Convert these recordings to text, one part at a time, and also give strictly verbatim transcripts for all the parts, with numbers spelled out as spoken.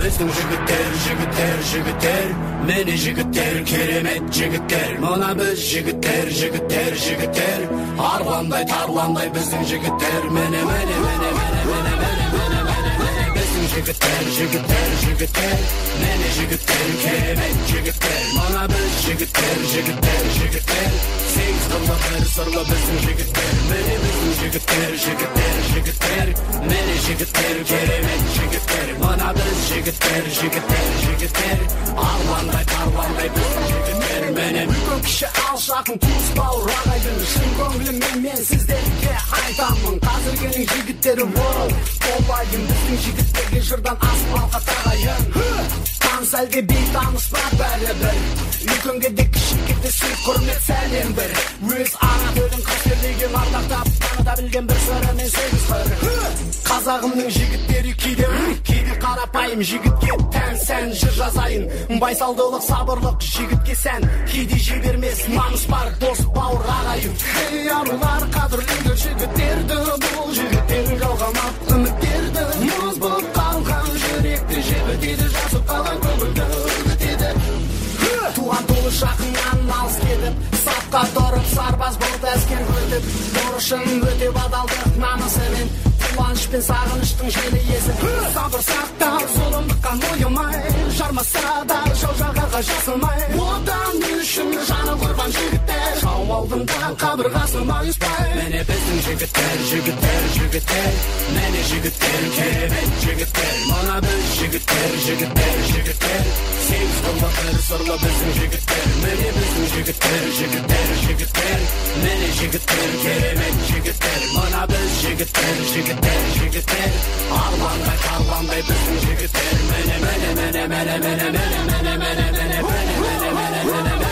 біздің жігіттер, жігіттер, жігіттер, міне жігіттер, керемет жігіттер. Мына біз жігіттер, жігіттер, жігіттер, арландай тарландай біздің жігіттер. Міне, міне, міне, міне, міне, міне, міне, міне, міне біздің жігіттер, жігіттер, жігіттер, міне жігіттер, керемет жігіттер. Мына біз жігіттер, жігіттер, жігіттер, сегіз қырлы бір сырлы біздің жігіттер. Міне біздің жігіттер, жігіттер, жігіттер, міне жігіттер, керемет жігіттер. Мына біз жігіттер, жігіттер, жігіттер, арландай тарландай біздің жігіттер. Міне үлкен кіші алшақын туыс бауыр ағайын, шын көңіліммен мен сіздерге айтамын. Қазіргінің жігіттері бол болайын, біздің жігіттерге жырдан аспалға тағайын. Таныс әлде бейтаныс па бәрібір, үлкенге де кішіге де сый құрмет сәлем бір. Өз ана төлін қастерлеген ардақтап таныта білген бір сыры мен сегіз қыр. Қазағымның жігіттері кейде кейде қарапайым, жігітке тән сән жыр жазайын. Байсалдылық, сабырлық жігітке сән, кейде жібермес намыс бар дос бауыр ағайын. Ей арулар, қадірлеңдер жігіттерді, бұл жігіттер жалғамақ үміттерді. Мұз болып қалған жүректі жібітеді, жасып қалған көңілді үгітеді. Туған туы жақыннан алыс кетіп, сапқа тұрып сарбаз болды әскер өтіп, борышын өтеп адалдық намысымен, қуаныш пен сағыныштың желі есі. Сабыр сақтап зұлымдыққа мойымай, жармаса да жау жағаға жасымай, отан үшін жаны құрбан жігіттер, жау алдында қабырғасы майыспай. Міне біздің жігіттер, жігіттер, жігіттер, міне жігіттер, керемет жігіттер. Мына біз жігіттер, жігіттер, жігіттер, сегіз қырлы бір сырлы біздің жігіттер. Міне біздің жігіттер, жігіттер, жігіттер, міне жігіттер, керемет жігіттер. Мына біз жігіттер, жігіттер, жігіттер, арландай тарландай біздің жігіттер. Міне, міне, міне, міне, міне, міне, міне, міне, міне, міне, міне, міне, міне, міне.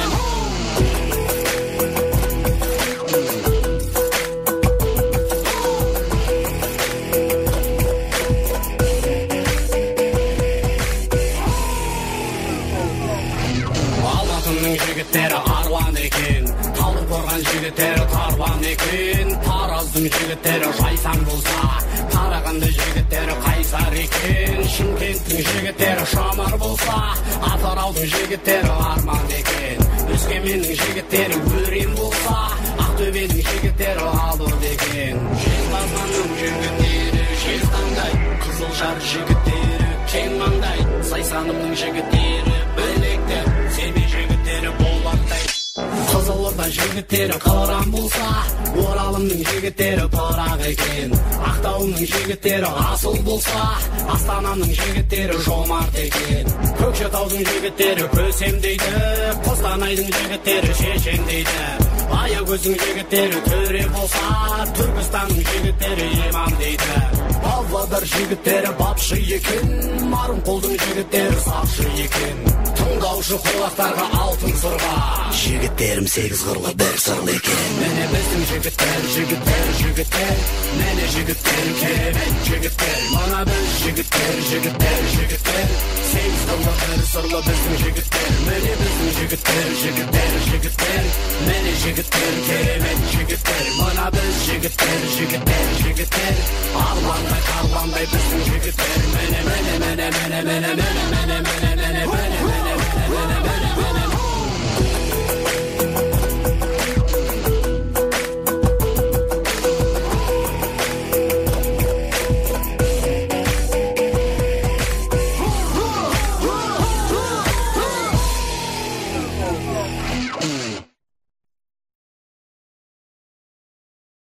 Жігіттері арлан екен, талдықорған жігіттері тарлан екен. Тараздың жігіттері жайсаң болса, Қарағанды жігіттері қайсар екен. Шымкенттің жігіттері шамар болса, Атыраудың жігіттері арман екен. Өскеменнің жігіттері өрен болса, Ақтөбенің жігіттері алып екен. Жезқазғанның жігіттері жезтаңдай, Қызылжар жігіттері кең маңдай, Сайсанымның жігіттері білекті, Семей жігіттері болақтай. Қызылорда жігіттері қыран болса, Оралымның жігіттері пырақ екен. Ақтауының жігіттері асыл болса, Астананың жігіттері жомарт екен. Көкшетаудың жігіттері көсем дейді, Қостанайдың жігіттері шешен дейді. Аягөздің жігіттері төре болса, Түркістанның жігіттері имам дейді. Павлодар жігіттері бапшы екен, Марынқолдың жігіттері сақшы екен. Тыңдаушы құлақтарға алтын сырға, жігіттерім сегіз қырлы бір сырлы екен. Міне біздің жігіттер, жігіттер, жігіттер, міне жігіттер, керемет жігіттер. Мына біз жігіттер, жігіттер, жігіттер, сегіз қырлы бір сырлы біздің жігіттер. Міне біздің жігіттер, жігіттер, жігіттер, міне жігіттер, керемет жігіттер. Мына біз жігіттер, жігіттер, жігіттер, арландай тарландай біздің жігіттер. Міне, міне, міне, міне, міне, міне, міне, міне, міне, міне.